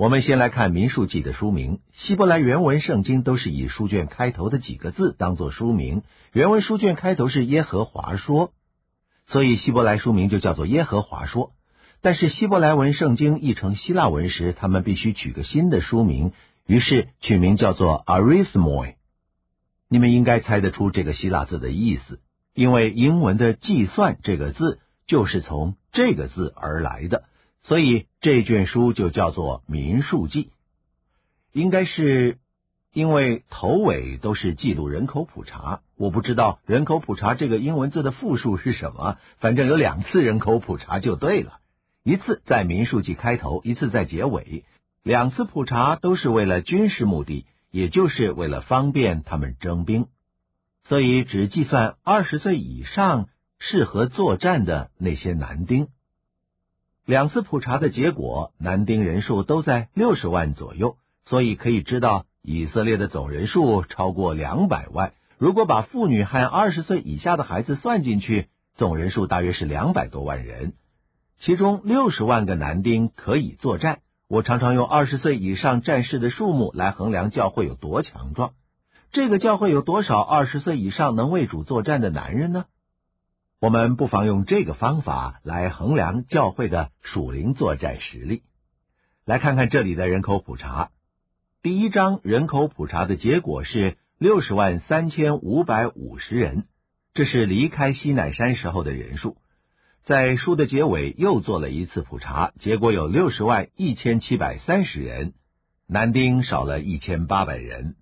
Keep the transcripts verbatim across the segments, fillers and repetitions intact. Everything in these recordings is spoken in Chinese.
我们先来看民数记的书名，希伯来原文圣经都是以书卷开头的几个字当作书名，原文书卷开头是耶和华说，所以希伯来书名就叫做耶和华说。但是希伯来文圣经译成希腊文时，他们必须取个新的书名，于是取名叫做 arithmoi。 你们应该猜得出这个希腊字的意思，因为英文的计算这个字就是从这个字而来的，所以这卷书就叫做民数记。应该是因为头尾都是记录人口普查，我不知道人口普查这个英文字的复数是什么，反正有两次人口普查就对了，一次在民数记开头，一次在结尾，两次普查都是为了军事目的，也就是为了方便他们征兵，所以只计算二十岁以上适合作战的那些男丁。两次普查的结果，男丁人数都在六十万左右，所以可以知道以色列的总人数超过两百万。如果把妇女和二十岁以下的孩子算进去，总人数大约是两百多万人。其中六十万个男丁可以作战，我常常用二十岁以上战士的数目来衡量教会有多强壮。这个教会有多少二十岁以上能为主作战的男人呢？我们不妨用这个方法来衡量教会的属灵作战实力。来看看这里的人口普查。第一章人口普查的结果是六十万三千五百五十人，这是离开西乃山时候的人数。在书的结尾又做了一次普查，结果有六十万一千七百三十人，男丁少了一千八百人。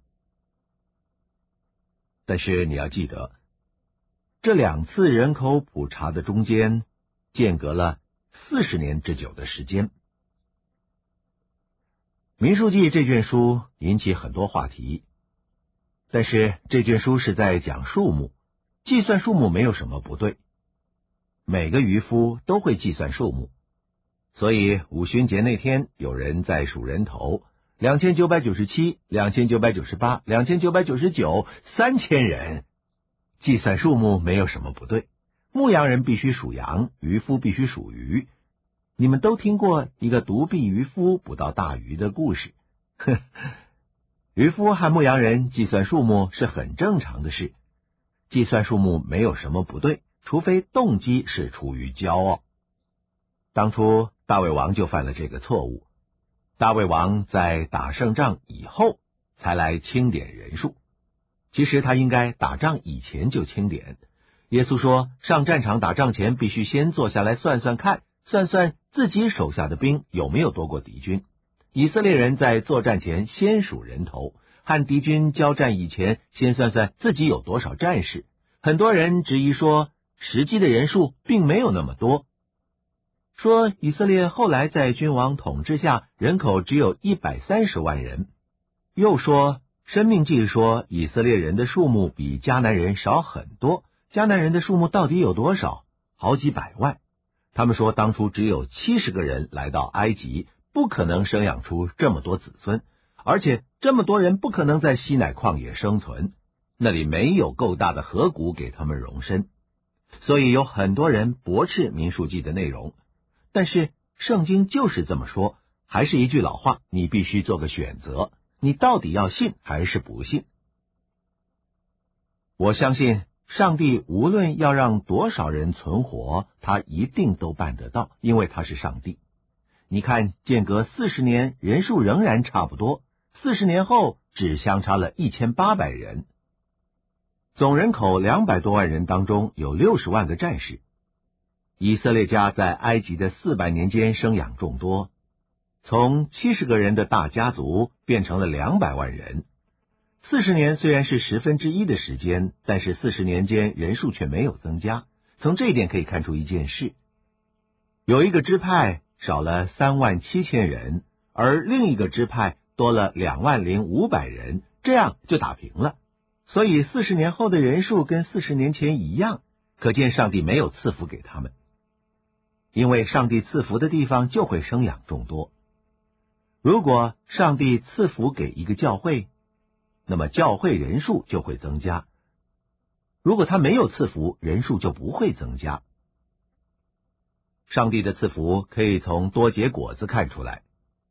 但是你要记得，这两次人口普查的中间间隔了四十年之久的时间。民数记这卷书引起很多话题，但是这卷书是在讲数目，计算数目没有什么不对，每个渔夫都会计算数目，所以五旬节那天有人在数人头，两千九百九十七、两千九百九十八、两千九百九十九、三千人。计算数目没有什么不对，牧羊人必须数羊，渔夫必须数鱼。你们都听过一个独臂渔夫捕到大鱼的故事。渔夫和牧羊人计算数目是很正常的事，计算数目没有什么不对，除非动机是出于骄傲。当初大卫王就犯了这个错误，大卫王在打胜仗以后才来清点人数，其实他应该打仗以前就清点。耶稣说，上战场打仗前必须先坐下来算算看，算算自己手下的兵有没有多过敌军。以色列人在作战前先数人头，和敌军交战以前先算算自己有多少战士。很多人质疑说，实际的人数并没有那么多，说以色列后来在君王统治下人口只有一百三十万人，又说申命记说以色列人的数目比迦南人少很多，迦南人的数目到底有多少？好几百万。他们说当初只有七十个人来到埃及，不可能生养出这么多子孙，而且这么多人不可能在西乃旷野生存，那里没有够大的河谷给他们容身。所以有很多人驳斥民数记的内容，但是圣经就是这么说，还是一句老话，你必须做个选择，你到底要信还是不信？我相信上帝无论要让多少人存活，他一定都办得到，因为他是上帝。你看，间隔四十年，人数仍然差不多，四十年后只相差了一千八百人。总人口两百多万人当中有六十万个战士。以色列家在埃及的四百年间生养众多，从七十个人的大家族变成了两百万人。四十年虽然是十分之一的时间，但是四十年间人数却没有增加。从这一点可以看出一件事，有一个支派少了三万七千人，而另一个支派多了两万零五百人，这样就打平了。所以四十年后的人数跟四十年前一样，可见上帝没有赐福给他们。因为上帝赐福的地方就会生养众多。如果上帝赐福给一个教会，那么教会人数就会增加。如果他没有赐福，人数就不会增加。上帝的赐福可以从多结果子看出来。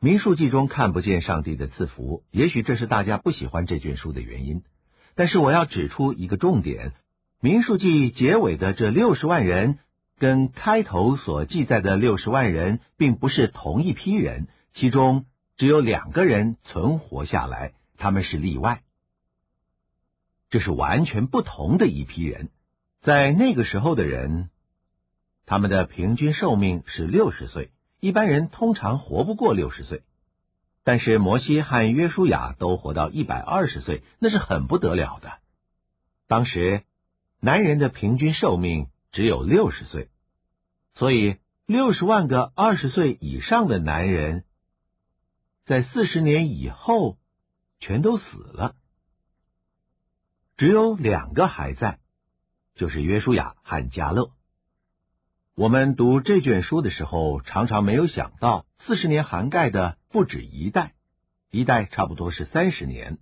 民数记中看不见上帝的赐福，也许这是大家不喜欢这卷书的原因。但是我要指出一个重点，民数记结尾的这六十万人跟开头所记载的六十万人并不是同一批人，其中只有两个人存活下来，他们是例外。这是完全不同的一批人。在那个时候的人，他们的平均寿命是六十岁，一般人通常活不过六十岁。但是摩西和约书亚都活到一百二十岁，那是很不得了的。当时男人的平均寿命只有六十岁，所以六十万个二十岁以上的男人在四十年以后全都死了，只有两个还在，就是约书亚和迦勒。我们读这卷书的时候，常常没有想到四十年涵盖的不止一代，一代差不多是三十年，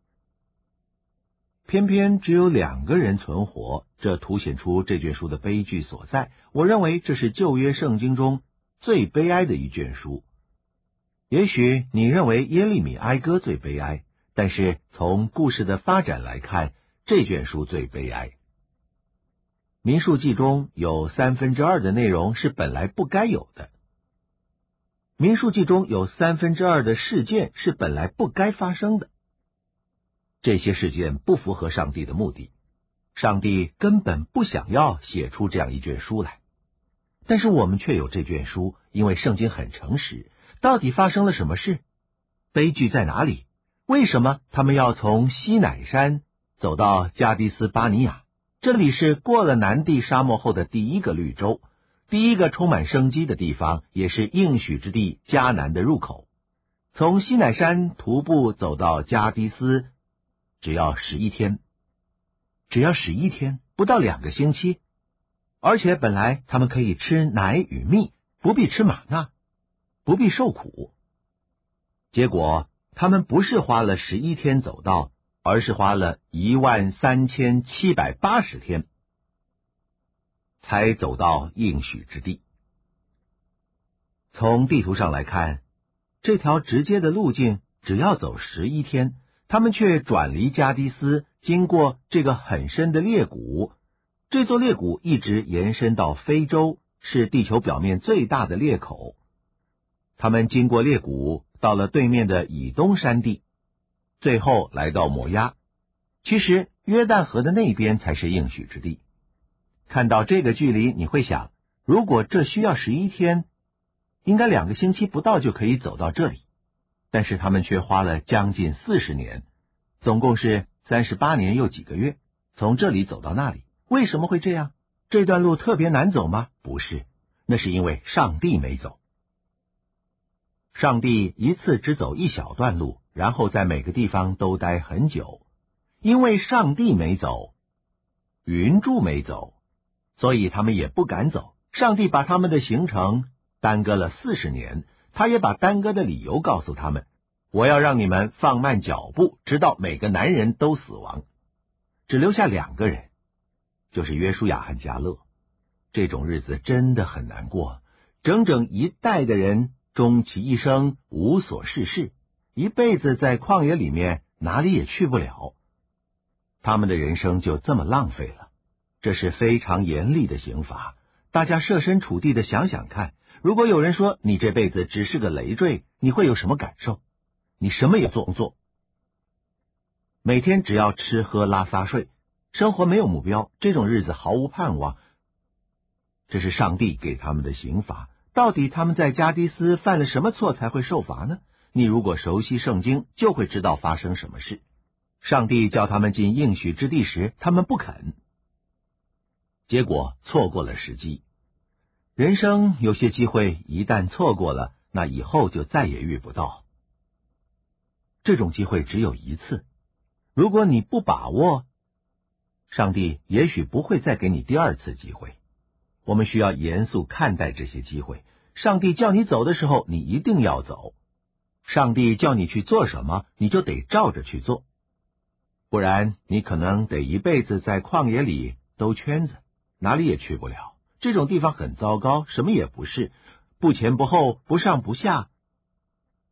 偏偏只有两个人存活，这凸显出这卷书的悲剧所在。我认为这是旧约圣经中最悲哀的一卷书。也许你认为耶利米哀歌最悲哀，但是从故事的发展来看，这卷书最悲哀。民数记中有三分之二的内容是本来不该有的，民数记中有三分之二的事件是本来不该发生的。这些事件不符合上帝的目的，上帝根本不想要写出这样一卷书来。但是我们却有这卷书，因为圣经很诚实。到底发生了什么事？悲剧在哪里？为什么他们要从西乃山走到加迪斯巴尼亚？这里是过了南地沙漠后的第一个绿洲，第一个充满生机的地方，也是应许之地迦南的入口。从西乃山徒步走到加迪斯只要十一天，只要十一天，不到两个星期。而且本来他们可以吃奶与蜜，不必吃玛纳，不必受苦。结果他们不是花了十一天走到，而是花了一万三千七百八十天才走到应许之地。从地图上来看，这条直接的路径只要走十一天，他们却转离加迪斯，经过这个很深的裂谷。这座裂谷一直延伸到非洲，是地球表面最大的裂口。他们经过裂谷，到了对面的以东山地，最后来到摩押。其实约旦河的那边才是应许之地。看到这个距离，你会想，如果这需要十一天，应该两个星期不到就可以走到这里。但是他们却花了将近四十年，总共是三十八年又几个月，从这里走到那里。为什么会这样？这段路特别难走吗？不是，那是因为上帝没走。上帝一次只走一小段路，然后在每个地方都待很久。因为上帝没走，云柱没走，所以他们也不敢走。上帝把他们的行程耽搁了四十年，他也把耽搁的理由告诉他们，我要让你们放慢脚步，直到每个男人都死亡，只留下两个人，就是约书亚和迦勒。这种日子真的很难过，整整一代的人终其一生无所事事，一辈子在旷野里面哪里也去不了，他们的人生就这么浪费了。这是非常严厉的刑罚。大家设身处地的想想看，如果有人说你这辈子只是个累赘，你会有什么感受？你什么也做不做，每天只要吃喝拉撒睡，生活没有目标，这种日子毫无盼望。这是上帝给他们的刑罚。到底他们在加迪斯犯了什么错才会受罚呢？你如果熟悉圣经，就会知道发生什么事。上帝叫他们进应许之地时，他们不肯，结果错过了时机。人生有些机会一旦错过了，那以后就再也遇不到。这种机会只有一次，如果你不把握，上帝也许不会再给你第二次机会。我们需要严肃看待这些机会。上帝叫你走的时候，你一定要走。上帝叫你去做什么，你就得照着去做。不然你可能得一辈子在旷野里兜圈子，哪里也去不了。这种地方很糟糕，什么也不是，不前不后，不上不下，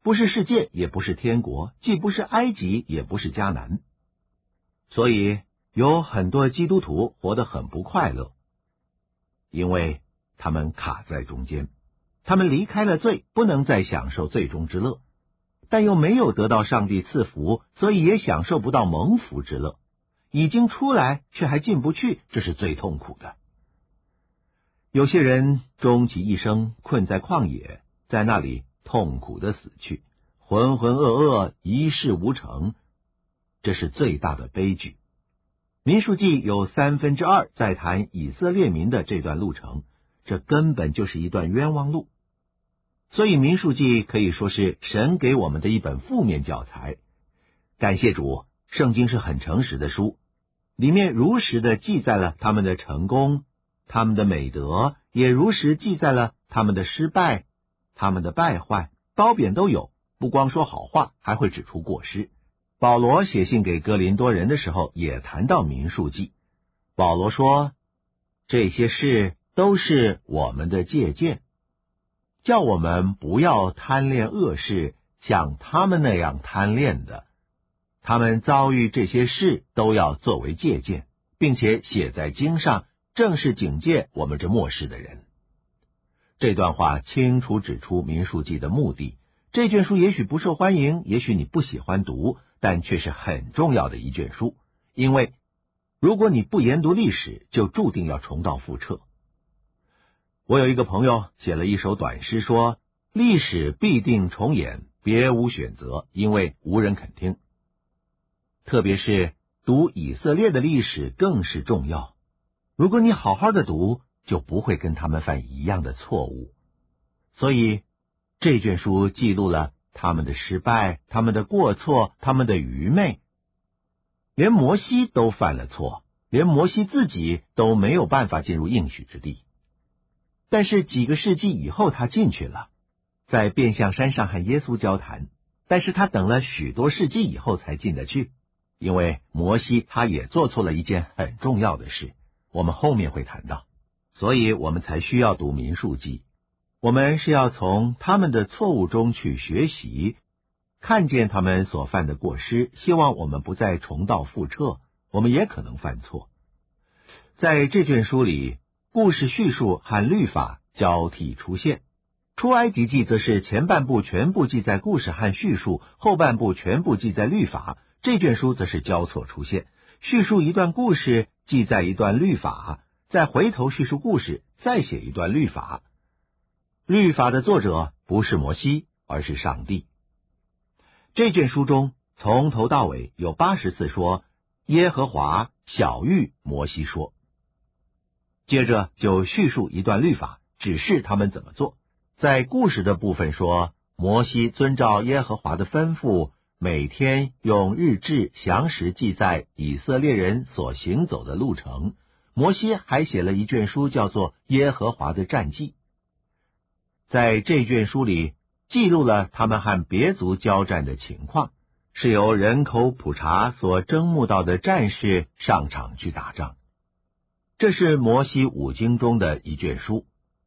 不是世界，也不是天国，既不是埃及，也不是迦南。所以有很多基督徒活得很不快乐，因为他们卡在中间，他们离开了罪，不能再享受罪中之乐，但又没有得到上帝赐福，所以也享受不到蒙福之乐。已经出来，却还进不去，这是最痛苦的。有些人终其一生困在旷野，在那里痛苦的死去，浑浑噩噩，一事无成，这是最大的悲剧。民数记有三分之二在谈以色列民的这段路程，这根本就是一段冤枉路。所以民数记可以说是神给我们的一本负面教材。感谢主，圣经是很诚实的书，里面如实的记载了他们的成功，他们的美德，也如实记载了他们的失败，他们的败坏，褒贬都有，不光说好话，还会指出过失。保罗写信给哥林多人的时候也谈到民数记，保罗说，这些事都是我们的借鉴，叫我们不要贪恋恶事，像他们那样贪恋的。他们遭遇这些事都要作为借鉴，并且写在经上，正是警戒我们这末世的人。这段话清楚指出民数记的目的。这卷书也许不受欢迎，也许你不喜欢读，但却是很重要的一卷书，因为如果你不研读历史，就注定要重蹈覆辙。我有一个朋友写了一首短诗，说历史必定重演，别无选择，因为无人肯听。特别是读以色列的历史更是重要，如果你好好的读，就不会跟他们犯一样的错误。所以这卷书记录了他们的失败，他们的过错，他们的愚昧。连摩西都犯了错，连摩西自己都没有办法进入应许之地。但是几个世纪以后他进去了，在变相山上和耶稣交谈，但是他等了许多世纪以后才进得去，因为摩西他也做错了一件很重要的事，我们后面会谈到，所以我们才需要读民数记。我们是要从他们的错误中去学习，看见他们所犯的过失，希望我们不再重蹈覆辙，我们也可能犯错。在这卷书里，故事叙述和律法交替出现。出埃及记则是前半部全部记载故事和叙述，后半部全部记载律法。这卷书则是交错出现，叙述一段故事，记载一段律法，再回头叙述故事，再写一段律法。律法的作者不是摩西，而是上帝。这卷书中从头到尾有八十次说耶和华晓谕摩西说，接着就叙述一段律法，指示他们怎么做。在故事的部分说，摩西遵照耶和华的吩咐，每天用日志详实记载以色列人所行走的路程。摩西还写了一卷书，叫做耶和华的战记。在这卷书里记录了他们和别族交战的情况，是由人口普查所征募到的战士上场去打仗。这是摩西五经中的一卷书。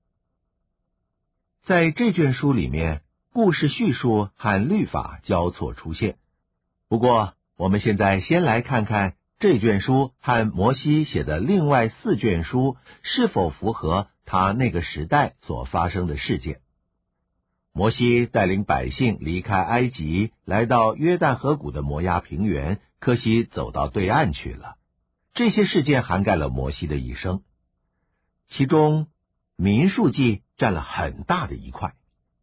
在这卷书里面，故事叙述和律法交错出现。不过我们现在先来看看这卷书和摩西写的另外四卷书是否符合他那个时代所发生的事件。摩西带领百姓离开埃及，来到约旦河谷的摩押平原，可惜走到对岸去了。这些事件涵盖了摩西的一生，其中民数记占了很大的一块。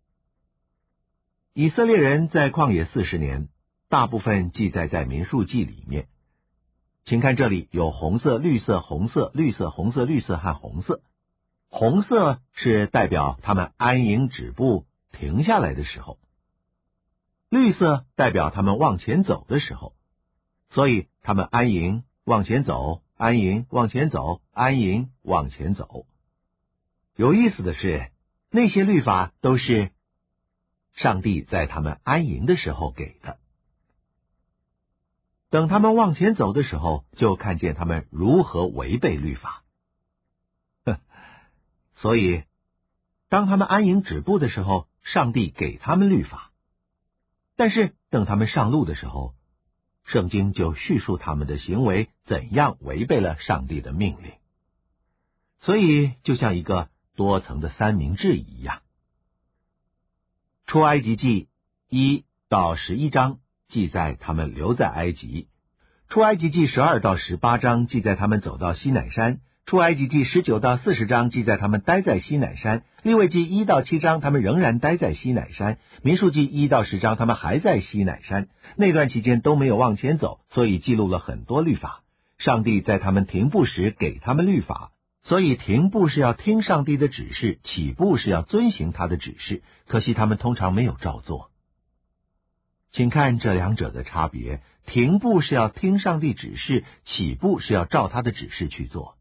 以色列人在旷野四十年，大部分记载在民数记里面。请看这里有红色、绿色、红色、绿色、红色、绿色和红色。红色是代表他们安营止步停下来的时候，绿色代表他们往前走的时候，所以他们安营往前走，安营往前走，安营往前走。有意思的是，那些律法都是上帝在他们安营的时候给的。等他们往前走的时候，就看见他们如何违背律法。所以当他们安营止步的时候，上帝给他们律法。 但是等他们上路的时候，圣经就叙述他们的行为怎样违背了上帝的命令。所以就像一个多层的三明治一样。出埃及记一到十一章记载他们留在埃及，出埃及记十二到十八章记载他们走到西乃山，出埃及记十九到四十章记载他们待在西乃山，利未记一到七章他们仍然待在西乃山，民数记一到十章他们还在西乃山。那段期间都没有往前走，所以记录了很多律法。上帝在他们停步时给他们律法，所以停步是要听上帝的指示，起步是要遵行他的指示，可惜他们通常没有照做。请看这两者的差别，停步是要听上帝指示，起步是要照他的指示去做。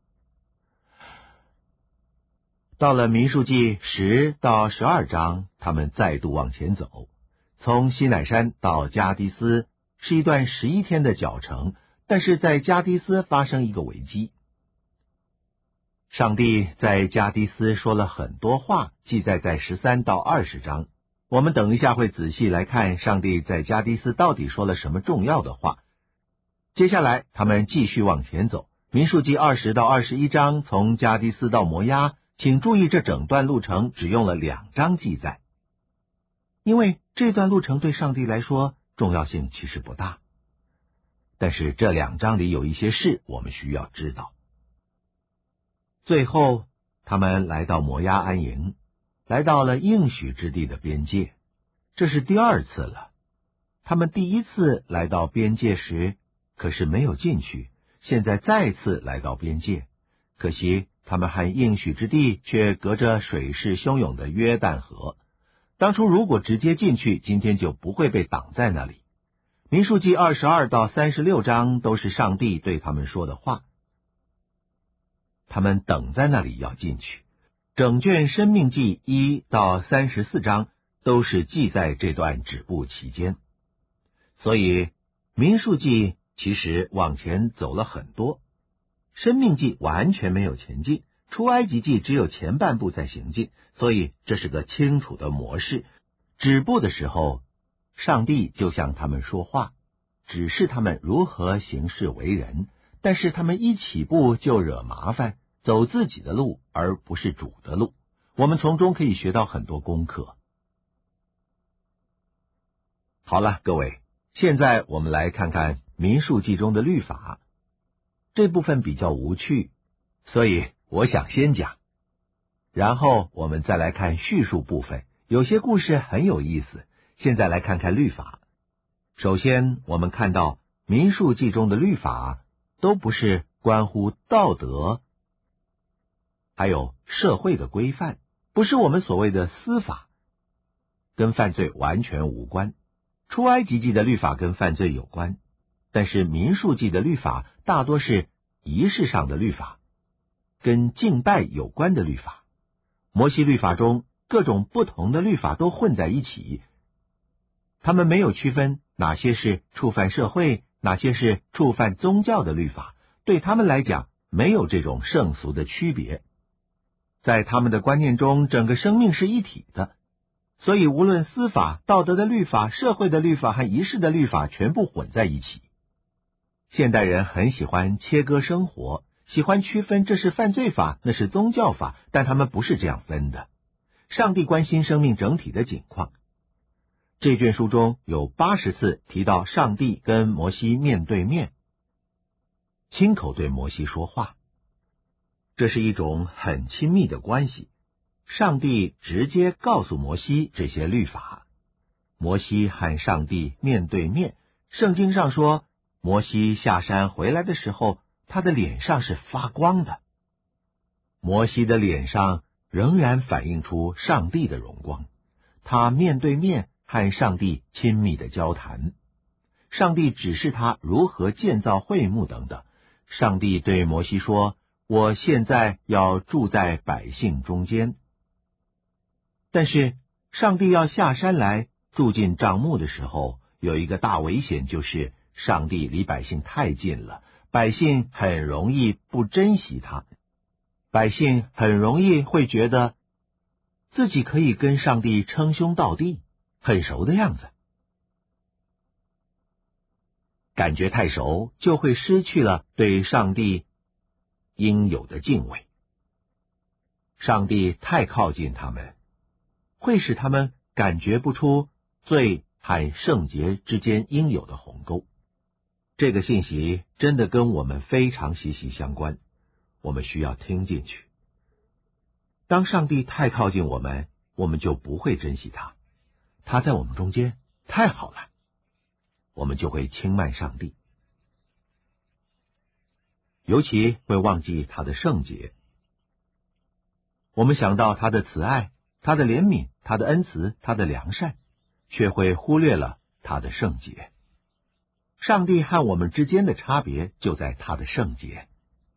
到了民数记十到十二章，他们再度往前走，从西乃山到加迪斯是一段十一天的脚程，但是在加迪斯发生一个危机。上帝在加迪斯说了很多话，记载在十三到二十章。我们等一下会仔细来看上帝在加迪斯到底说了什么重要的话。接下来他们继续往前走，民数记二十到二十一章从加迪斯到摩押，请注意这整段路程只用了两章记载，因为这段路程对上帝来说重要性其实不大。但是这两章里有一些事我们需要知道。最后他们来到摩押安营，来到了应许之地的边界，这是第二次了。他们第一次来到边界时可是没有进去，现在再次来到边界，可惜他们和应许之地却隔着水势汹涌的约旦河。当初如果直接进去，今天就不会被挡在那里。民数记二十二到三十六章都是上帝对他们说的话，他们等在那里要进去。整卷申命记一到三十四章都是记在这段止步期间，所以民数记其实往前走了很多，申命记完全没有前进，出埃及记只有前半部在行进，所以这是个清楚的模式。止步的时候，上帝就向他们说话，指示他们如何行事为人，但是他们一起步就惹麻烦，走自己的路而不是主的路。我们从中可以学到很多功课。好了，各位，现在我们来看看民数记中的律法。这部分比较无趣，所以我想先讲，然后我们再来看叙述部分，有些故事很有意思。现在来看看律法。首先我们看到民数记中的律法都不是关乎道德还有社会的规范，不是我们所谓的司法，跟犯罪完全无关。出埃及记的律法跟犯罪有关，但是民数记的律法大多是仪式上的律法，跟敬拜有关的律法。摩西律法中各种不同的律法都混在一起，他们没有区分哪些是触犯社会，哪些是触犯宗教的律法，对他们来讲没有这种圣俗的区别。在他们的观念中，整个生命是一体的，所以无论司法、道德的律法、社会的律法和仪式的律法全部混在一起。现代人很喜欢切割生活，喜欢区分这是犯罪法，那是宗教法，但他们不是这样分的。上帝关心生命整体的景况。这卷书中有八十次提到上帝跟摩西面对面，亲口对摩西说话，这是一种很亲密的关系。上帝直接告诉摩西这些律法，摩西和上帝面对面。圣经上说，摩西下山回来的时候，他的脸上是发光的。摩西的脸上仍然反映出上帝的荣光，他面对面和上帝亲密的交谈。上帝指示他如何建造会幕等等。上帝对摩西说，我现在要住在百姓中间。但是上帝要下山来住进帐幕的时候，有一个大危险，就是上帝离百姓太近了，百姓很容易不珍惜他，百姓很容易会觉得自己可以跟上帝称兄道弟，很熟的样子。 感觉太熟，就会失去了对上帝应有的敬畏。上帝太靠近他们，会使他们感觉不出罪和圣洁之间应有的鸿沟。这个信息真的跟我们非常息息相关，我们需要听进去。当上帝太靠近我们，我们就不会珍惜他，他在我们中间太好了，我们就会轻慢上帝，尤其会忘记他的圣洁。我们想到他的慈爱，他的怜悯，他的恩慈，他的良善，却会忽略了他的圣洁。上帝和我们之间的差别就在他的圣洁。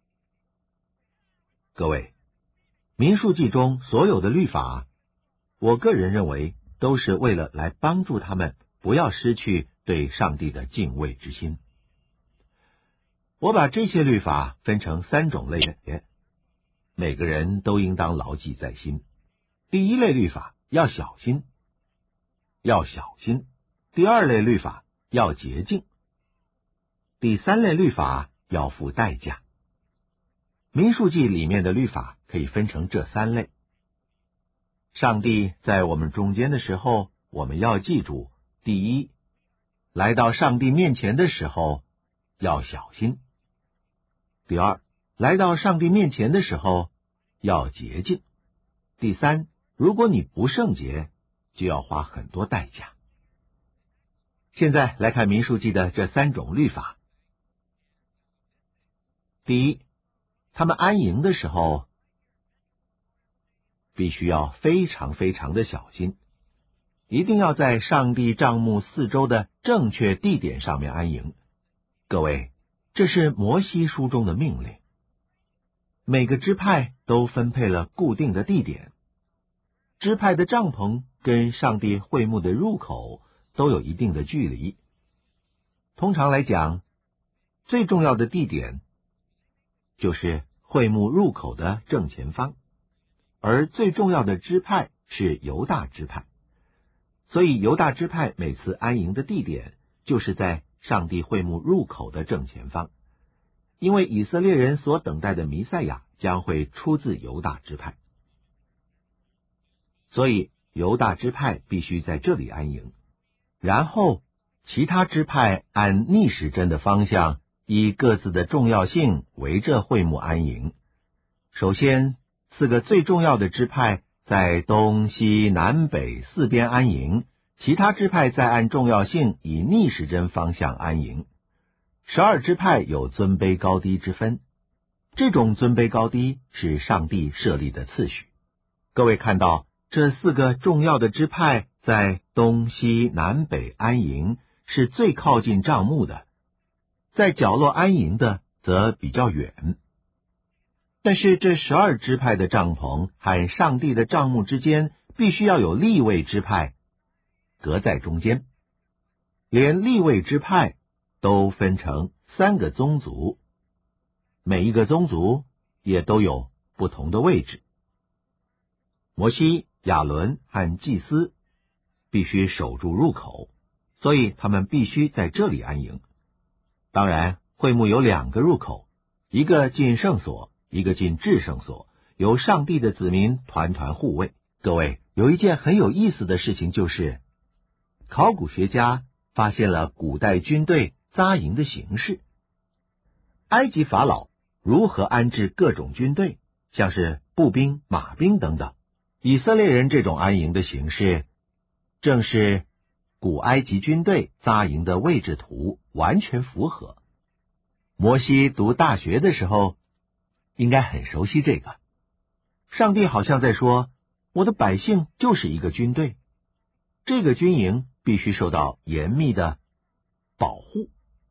各位，民数记中所有的律法，我个人认为都是为了来帮助他们不要失去对上帝的敬畏之心。我把这些律法分成三种类别，每个人都应当牢记在心。第一类律法要小心，要小心；第二类律法要洁净；第三类律法要付代价。民数记里面的律法可以分成这三类。上帝在我们中间的时候，我们要记住：第一，来到上帝面前的时候要小心；第二，来到上帝面前的时候要洁净；第三，如果你不圣洁，就要花很多代价。现在来看民数记的这三种律法。第一，他们安营的时候必须要非常非常的小心，一定要在上帝帐幕四周的正确地点上面安营。各位，这是摩西书中的命令。每个支派都分配了固定的地点，支派的帐篷跟上帝会幕的入口都有一定的距离。通常来讲，最重要的地点就是会幕入口的正前方，而最重要的支派是犹大支派，所以犹大支派每次安营的地点就是在上帝会幕入口的正前方，因为以色列人所等待的弥赛亚将会出自犹大支派，所以犹大支派必须在这里安营，然后其他支派按逆时针的方向，以各自的重要性围着会幕安营。首先，四个最重要的支派在东西南北四边安营，其他支派再按重要性以逆时针方向安营。十二支派有尊卑高低之分，这种尊卑高低是上帝设立的次序。各位看到这四个重要的支派在东西南北安营，是最靠近帐幕的，在角落安营的则比较远。但是这十二支派的帐篷和上帝的帐幕之间必须要有利未支派隔在中间，连利未支派都分成三个宗族，每一个宗族也都有不同的位置。摩西、亚伦和祭司必须守住入口，所以他们必须在这里安营。当然，会幕有两个入口，一个进圣所，一个进至圣所，由上帝的子民团团护卫。各位，有一件很有意思的事情，就是考古学家发现了古代军队扎营的形式。埃及法老如何安置各种军队，像是步兵、马兵等等，以色列人这种安营的形式，正是古埃及军队扎营的位置图完全符合。摩西读大学的时候应该很熟悉这个。上帝好像在说，我的百姓就是一个军队，这个军营必须受到严密的保护。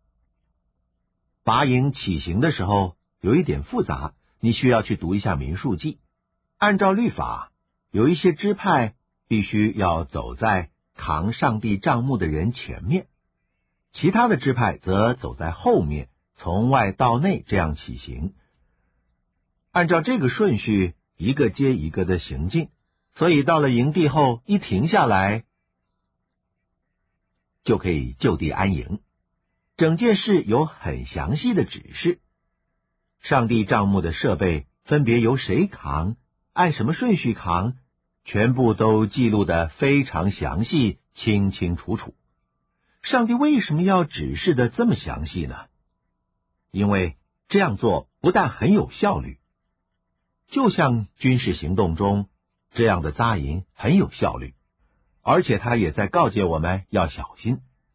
拔营起行的时候有一点复杂，你需要去读一下民数记。按照律法，有一些支派必须要走在扛上帝帐幕的人前面，其他的支派则走在后面，从外到内这样起行。按照这个顺序，一个接一个的行进，所以到了营地后一停下来，就可以就地安营。 整件事有很详细的指示。上帝帐幕的设备分别由谁扛，按什么顺序扛，全部都记录得非常详细，清清楚楚。上帝为什么要指示的这么详细呢？因为这样做不但很有效率，就像军事行动中这样的扎营很有效率，而且他也在告诫我们要小心。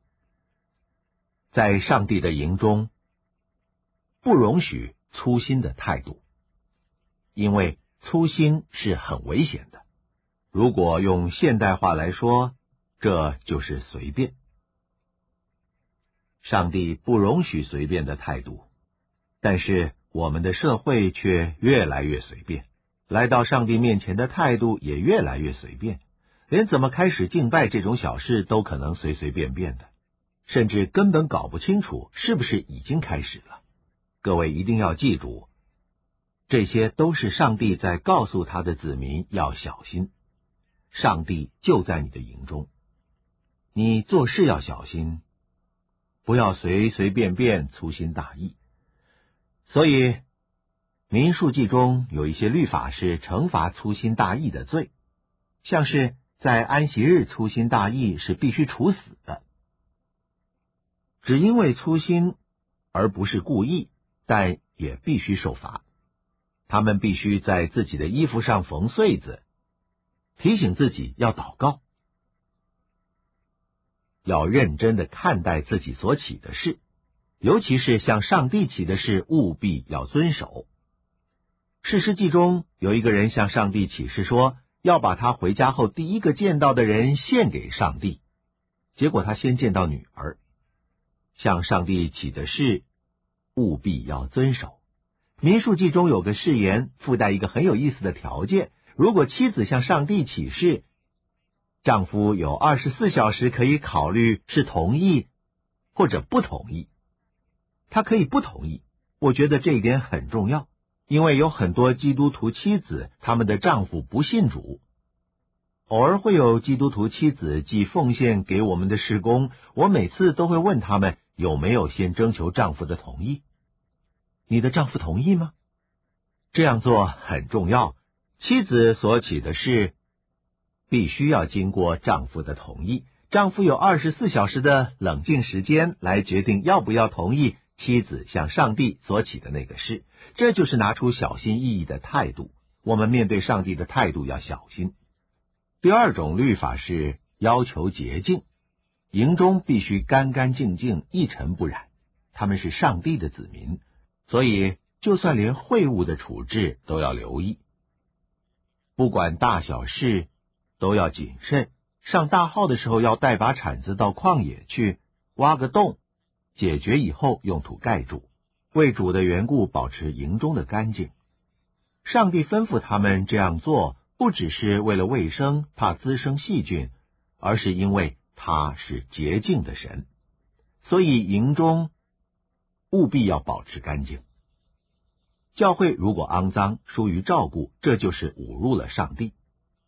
在上帝的营中，不容许粗心的态度，因为粗心是很危险的。如果用现代话来说，这就是随便。上帝不容许随便的态度，但是我们的社会却越来越随便，来到上帝面前的态度也越来越随便，连怎么开始敬拜这种小事都可能随随便便的，甚至根本搞不清楚是不是已经开始了。各位一定要记住，这些都是上帝在告诉他的子民要小心。上帝就在你的营中，你做事要小心，不要随随便便粗心大意。所以民数记中有一些律法是惩罚粗心大意的罪，像是在安息日粗心大意是必须处死的。只因为粗心而不是故意，但也必须受罚。他们必须在自己的衣服上缝穗子，提醒自己要祷告，要认真的看待自己所起的事，尤其是向上帝起的事，务必要遵守。士师记中有一个人向上帝起誓说，要把他回家后第一个见到的人献给上帝，结果他先见到女儿。向上帝起的誓，务必要遵守。民数记中有个誓言，附带一个很有意思的条件，如果妻子向上帝起誓，丈夫有二十四小时可以考虑是同意或者不同意。他可以不同意，我觉得这一点很重要，因为有很多基督徒妻子，他们的丈夫不信主。偶尔会有基督徒妻子寄奉献给我们的事工，我每次都会问他们有没有先征求丈夫的同意。你的丈夫同意吗？这样做很重要，妻子所起的事必须要经过丈夫的同意，丈夫有二十四小时的冷静时间来决定要不要同意妻子向上帝所起的那个事。这就是拿出小心翼翼的态度，我们面对上帝的态度要小心。第二种律法是要求洁净，营中必须干干净净，一尘不染。他们是上帝的子民，所以就算连秽物的处置都要留意，不管大小事都要谨慎。上大号的时候要带把铲子到旷野去挖个洞，解决以后用土盖住，为主的缘故保持营中的干净。上帝吩咐他们这样做，不只是为了卫生，怕滋生细菌，而是因为他是洁净的神，所以营中务必要保持干净。教会如果肮脏，疏于照顾，这就是侮辱了上帝。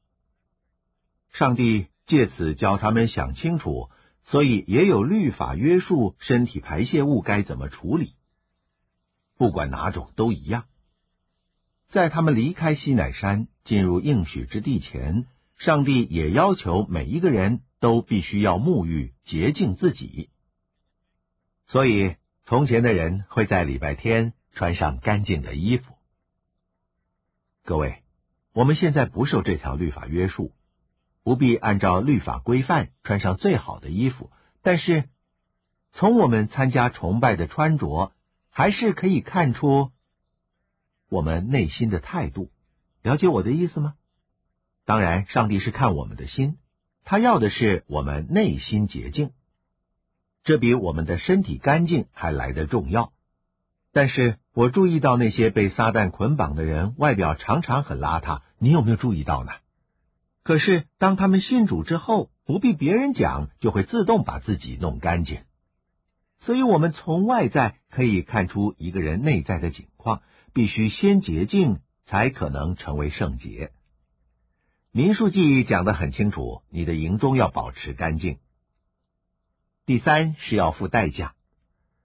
上帝借此教他们想清楚，所以也有律法约束身体排泄物该怎么处理，不管哪种都一样。在他们离开西乃山进入应许之地前，上帝也要求每一个人都必须要沐浴洁净自己。所以从前的人会在礼拜天穿上干净的衣服。各位，我们现在不受这条律法约束，不必按照律法规范穿上最好的衣服，但是从我们参加崇拜的穿着，还是可以看出我们内心的态度。了解我的意思吗？当然，上帝是看我们的心，他要的是我们内心洁净，这比我们的身体干净还来得重要。但是我注意到那些被撒旦捆绑的人，外表常常很邋遢，你有没有注意到呢？可是当他们信主之后，不必别人讲，就会自动把自己弄干净。所以我们从外在可以看出一个人内在的景况，必须先洁净，才可能成为圣洁。民数记讲得很清楚，你的营中要保持干净。第三是要付代价，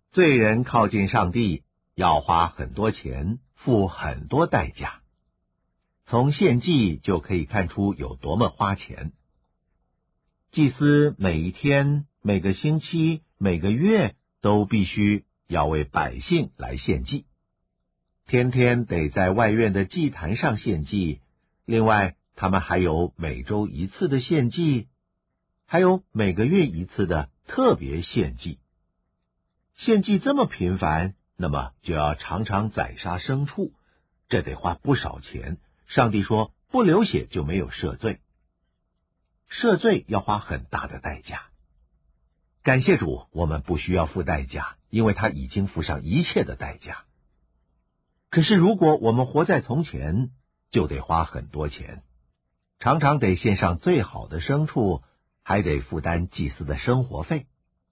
罪人靠近上帝要花很多钱，付很多代价。从献祭就可以看出有多么花钱。祭司每一天、每个星期、每个月都必须要为百姓来献祭，天天得在外院的祭坛上献祭。另外，他们还有每周一次的献祭，还有每个月一次的特别献祭。献祭这么频繁，那么就要常常宰杀牲畜，这得花不少钱。上帝说，不流血就没有赦罪，赦罪要花很大的代价。感谢主，我们不需要付代价，因为他已经付上一切的代价。可是如果我们活在从前，就得花很多钱，常常得献上最好的牲畜，还得负担祭司的生活费。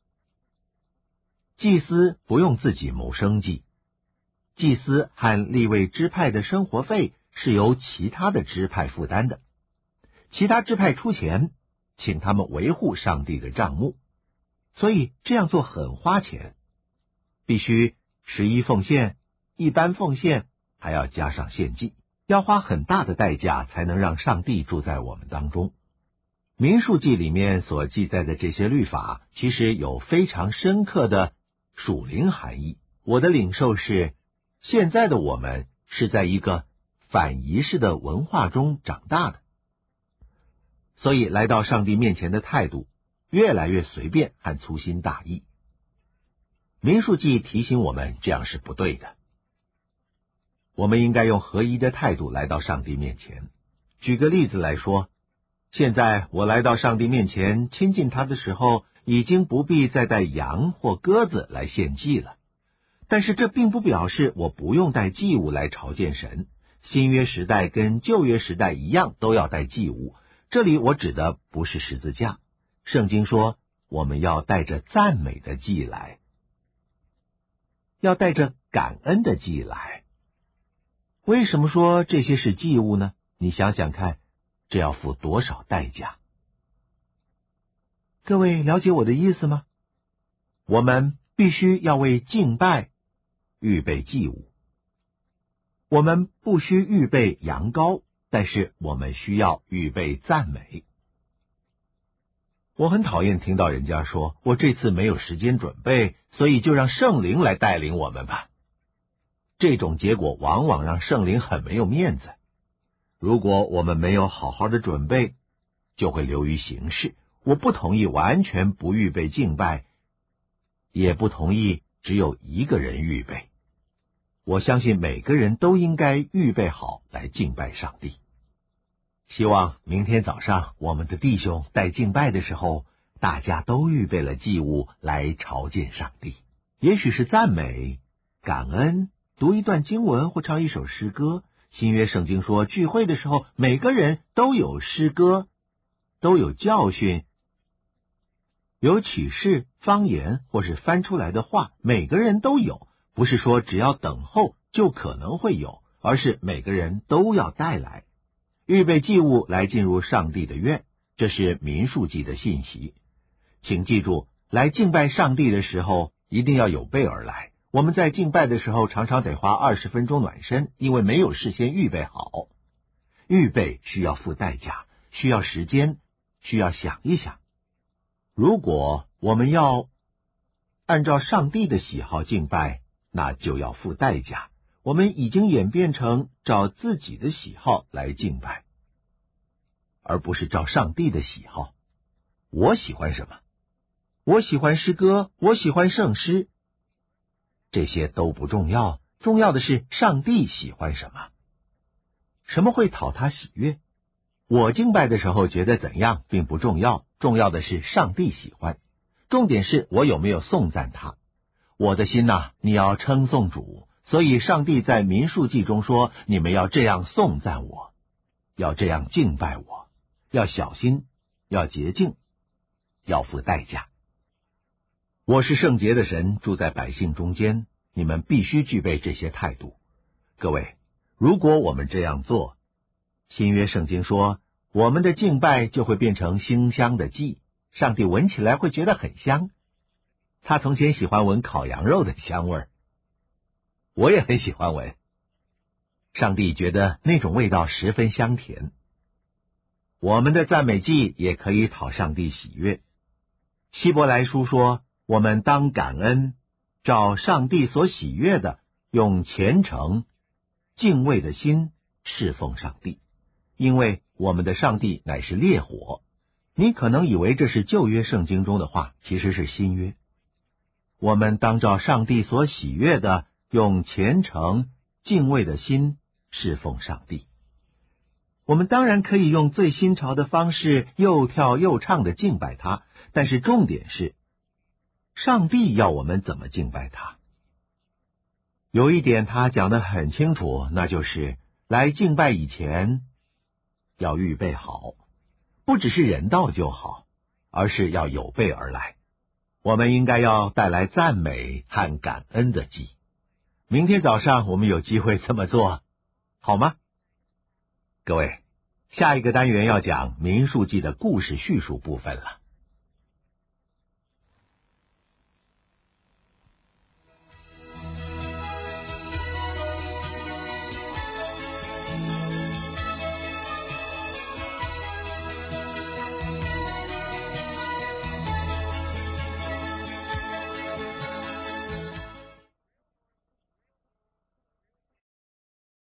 祭司不用自己谋生计，祭司和利未支派的生活费是由其他的支派负担的，其他支派出钱，请他们维护上帝的账目，所以这样做很花钱，必须十一奉献、一般奉献，还要加上献祭，要花很大的代价才能让上帝住在我们当中。民数记里面所记载的这些律法，其实有非常深刻的属灵含义。我的领受是，现在的我们是在一个反仪式的文化中长大的，所以来到上帝面前的态度越来越随便和粗心大意。民数记提醒我们，这样是不对的。我们应该用合一的态度来到上帝面前。举个例子来说，现在我来到上帝面前亲近他的时候，已经不必再带羊或鸽子来献祭了。但是这并不表示我不用带祭物来朝见神。新约时代跟旧约时代一样，都要带祭物。这里我指的不是十字架。圣经说，我们要带着赞美的祭来，要带着感恩的祭来。为什么说这些是祭物呢？你想想看，这要付多少代价？各位了解我的意思吗？我们必须要为敬拜预备祭物。我们不需预备羊羔，但是我们需要预备赞美。我很讨厌听到人家说，我这次没有时间准备，所以就让圣灵来带领我们吧。这种结果往往让圣灵很没有面子。如果我们没有好好的准备，就会流于形式。我不同意完全不预备敬拜，也不同意只有一个人预备。我相信每个人都应该预备好来敬拜上帝。希望明天早上我们的弟兄带敬拜的时候，大家都预备了祭物来朝见上帝。也许是赞美、感恩，读一段经文或唱一首诗歌。新约圣经说，聚会的时候每个人都有诗歌，都有教训，有启示、方言或是翻出来的话，每个人都有。不是说只要等候就可能会有，而是每个人都要带来，预备祭物来进入上帝的院。这是民数记的信息。请记住，来敬拜上帝的时候一定要有备而来。我们在敬拜的时候常常得花二十分钟暖身，因为没有事先预备好。预备需要付代价，需要时间，需要想一想。如果我们要按照上帝的喜好敬拜，那就要付代价。我们已经演变成照自己的喜好来敬拜，而不是照上帝的喜好。我喜欢什么？我喜欢诗歌，我喜欢圣诗，这些都不重要，重要的是上帝喜欢什么，什么会讨他喜悦。我敬拜的时候觉得怎样并不重要，重要的是上帝喜欢。重点是我有没有颂赞他。我的心啊，你要称颂主，所以上帝在民数记中说，你们要这样颂赞我，要这样敬拜我，要小心，要洁净，要付代价。我是圣洁的神，住在百姓中间，你们必须具备这些态度。各位，如果我们这样做，新约圣经说，我们的敬拜就会变成馨香的祭，上帝闻起来会觉得很香。 他从前喜欢闻烤羊肉的香味儿，我也很喜欢闻。上帝觉得那种味道十分香甜。我们的赞美祭也可以讨上帝喜悦。希伯来书说，我们当感恩，照上帝所喜悦的，用虔诚、敬畏的心侍奉上帝，因为我们的上帝乃是烈火。你可能以为这是旧约圣经中的话，其实是新约。我们当照上帝所喜悦的，用虔诚、敬畏的心侍奉上帝。我们当然可以用最新潮的方式又跳又唱的敬拜他，但是重点是，上帝要我们怎么敬拜他。有一点他讲得很清楚，那就是来敬拜以前要预备好，不只是人到就好，而是要有备而来。我们应该要带来赞美和感恩的祭。明天早上我们有机会这么做，好吗？各位，下一个单元要讲民数记的故事叙述部分了。